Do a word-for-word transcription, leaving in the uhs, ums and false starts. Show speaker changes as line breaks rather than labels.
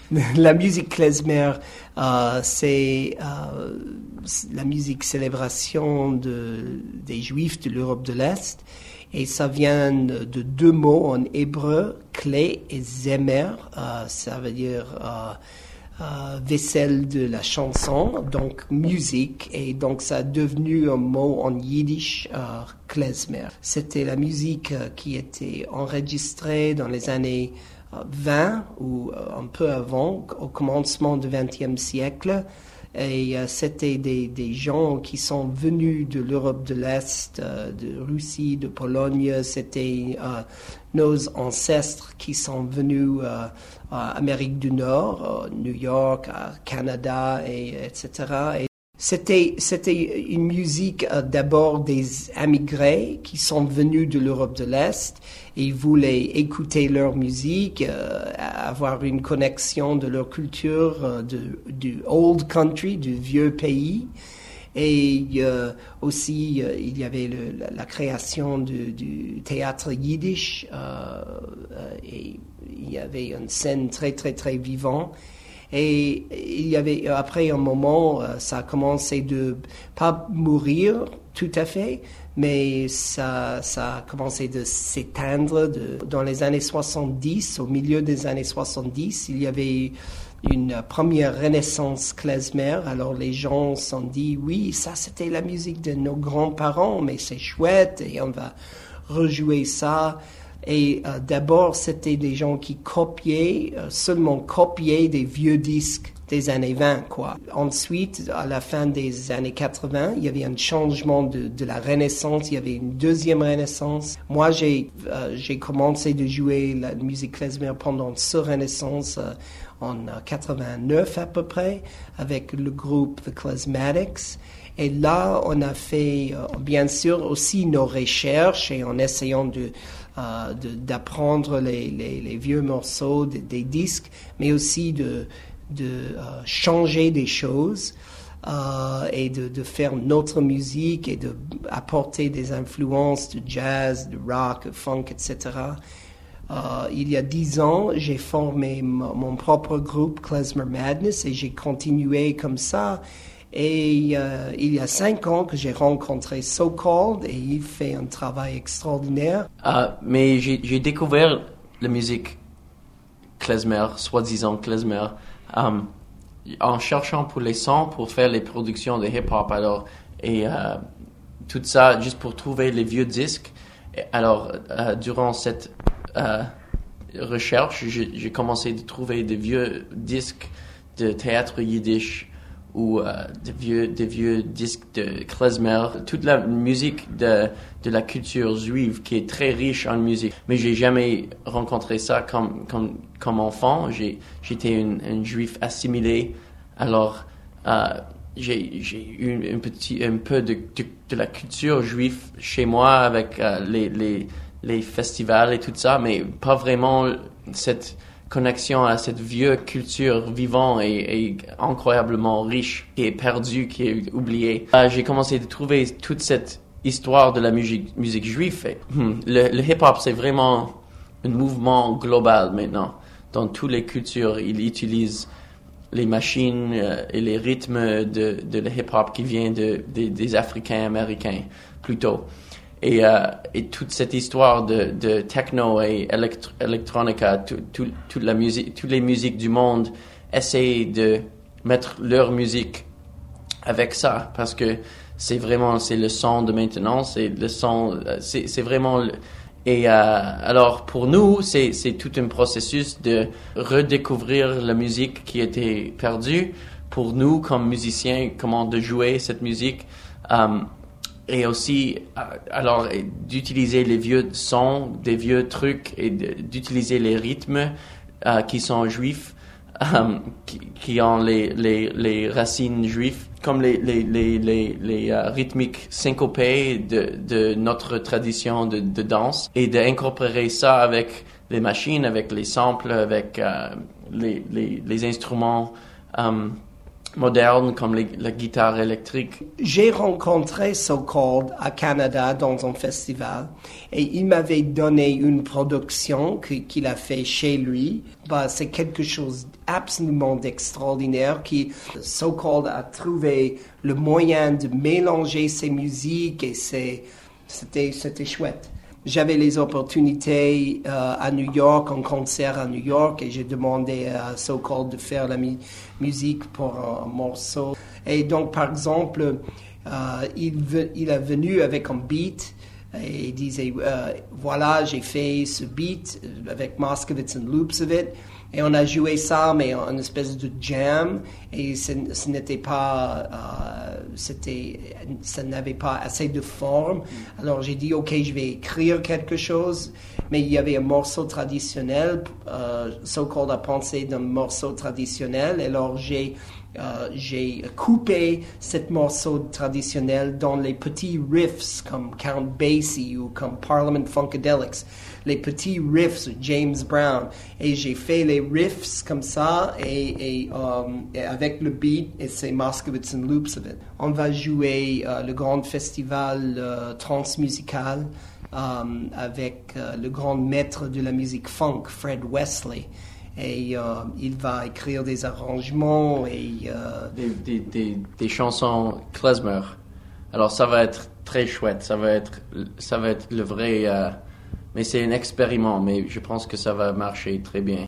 La musique klezmer, euh, c'est euh, la musique célébration de, des Juifs de l'Europe de l'Est. Et ça vient de deux mots en hébreu, clé et zemer. Euh, ça veut dire euh, euh, vaisselle de la chanson, donc musique. Et donc ça a devenu un mot en yiddish, euh, klezmer. C'était la musique euh, qui était enregistrée dans les années vingt ou un peu avant, au commencement du vingtième siècle. Et euh, c'était des, des gens qui sont venus de l'Europe de l'Est, euh, de Russie, de Pologne. C'était euh, nos ancêtres qui sont venus euh, à Amérique du Nord, à New York, à Canada, et, etc. Et C'était, c'était une musique euh, d'abord des immigrés qui sont venus de l'Europe de l'Est et ils voulaient écouter leur musique, euh, avoir une connexion de leur culture, euh, de, du old country, du vieux pays. Et euh, aussi, euh, il y avait le, la, la création du, du théâtre yiddish euh, euh, et il y avait une scène très, très, très vivante. Et il y avait, après un moment, ça a commencé de pas mourir tout à fait, mais ça, ça a commencé de s'éteindre. De, dans les années soixante-dix, au milieu des années soixante-dix, il y avait une première renaissance klezmer. Alors les gens se sont dit, oui, ça c'était la musique de nos grands-parents, mais c'est chouette et on va rejouer ça. Et euh, d'abord, c'était des gens qui copiaient, euh, seulement copiaient des vieux disques des années vingt, quoi. Ensuite, à la fin des années quatre-vingts, il y avait un changement de, de la Renaissance, il y avait une deuxième Renaissance. Moi, j'ai, euh, j'ai commencé de jouer la musique klezmer pendant cette Renaissance euh, en quatre-vingt-neuf à peu près, avec le groupe The Klezmatics. Et là, on a fait, euh, bien sûr, aussi nos recherches et en essayant de Euh, de, d'apprendre les, les, les vieux morceaux de, des disques, mais aussi de, de euh, changer des choses euh, et de, de faire notre musique et d'apporter des influences de jazz, de rock, de funk, et cetera. Euh, il y a dix ans, j'ai formé m- mon propre groupe Klezmer Madness et j'ai continué comme ça. Et euh, il y a cinq ans que j'ai rencontré So Called et il fait un travail extraordinaire.
Uh, mais j'ai, j'ai découvert la musique klezmer, soi-disant klezmer, um, en cherchant pour les sons, pour faire les productions de hip-hop. Alors, et uh, tout ça juste pour trouver les vieux disques. Et alors, uh, durant cette uh, recherche, j'ai, j'ai commencé à trouver des vieux disques de théâtre yiddish ou euh, des vieux des vieux disques de klezmer, toute la musique de de la culture juive qui est très riche en musique. Mais j'ai jamais rencontré ça comme comme comme enfant. J'ai j'étais un, un juif assimilé. Alors euh, j'ai j'ai eu un petit un peu de de, de la culture juive chez moi avec euh, les les les festivals et tout ça, mais pas vraiment cette connexion à cette vieille culture vivante et, et incroyablement riche, qui est perdue, qui est oubliée. Euh, j'ai commencé à trouver toute cette histoire de la musique, musique juive. Et, hmm, le, le hip-hop, c'est vraiment un mouvement global maintenant. Dans toutes les cultures, il utilise les machines euh, et les rythmes de, de le hip-hop qui vient de, de, des Africains américains, plutôt. Et, euh, et toute cette histoire de, de techno et électro- electronica, tout, tout, toute la musique, toutes les musiques du monde essayent de mettre leur musique avec ça, parce que c'est vraiment, c'est le son de maintenant, c'est le son, c'est, c'est vraiment, le, et euh, alors pour nous, c'est, c'est tout un processus de redécouvrir la musique qui était perdue, pour nous comme musiciens, comment de jouer cette musique, euh, et aussi, alors, d'utiliser les vieux sons, des vieux trucs, et de, d'utiliser les rythmes euh, qui sont juifs, euh, qui, qui ont les, les, les racines juives, comme les, les, les, les, les uh, rythmiques syncopées de, de notre tradition de, de danse, et d'incorporer ça avec les machines, avec les samples, avec euh, les, les, les instruments, um, modernes comme les, la guitare électrique.
J'ai rencontré So Called à Canada dans un festival et il m'avait donné une production que, qu'il a fait chez lui. Bah, c'est quelque chose absolument d'extraordinaire qui So Called a trouvé le moyen de mélanger ses musiques et c'est, c'était, c'était chouette. J'avais les opportunités euh, à New York, en concert à New York, et j'ai demandé à So Called de faire la mu- musique pour un, un morceau. Et donc, par exemple, euh, il, ve- il est venu avec un beat et il disait, euh, voilà, j'ai fait ce beat avec Moskowitz and Loops of it. Et on a joué ça, mais en une espèce de jam, et ce, ce n'était pas, euh, c'était, ça n'avait pas assez de forme. Alors j'ai dit, ok, je vais écrire quelque chose, mais il y avait un morceau traditionnel. Euh, So Called a pensé d'un morceau traditionnel, alors j'ai Euh, j'ai coupé ce morceau traditionnel dans les petits riffs comme Count Basie ou comme Parliament Funkadelics, les petits riffs de James Brown, et j'ai fait les riffs comme ça et, et, um, et avec le beat et c'est Moskowitz and Loops of it. On va jouer euh, le grand festival euh, transmusical um, avec euh, le grand maître de la musique funk, Fred Wesley. Et euh, il va écrire des arrangements et... Euh,
des, des, des, des chansons klezmer. Alors ça va être très chouette, ça va être, ça va être le vrai... Euh, mais c'est un expériment, mais je pense que ça va marcher très bien.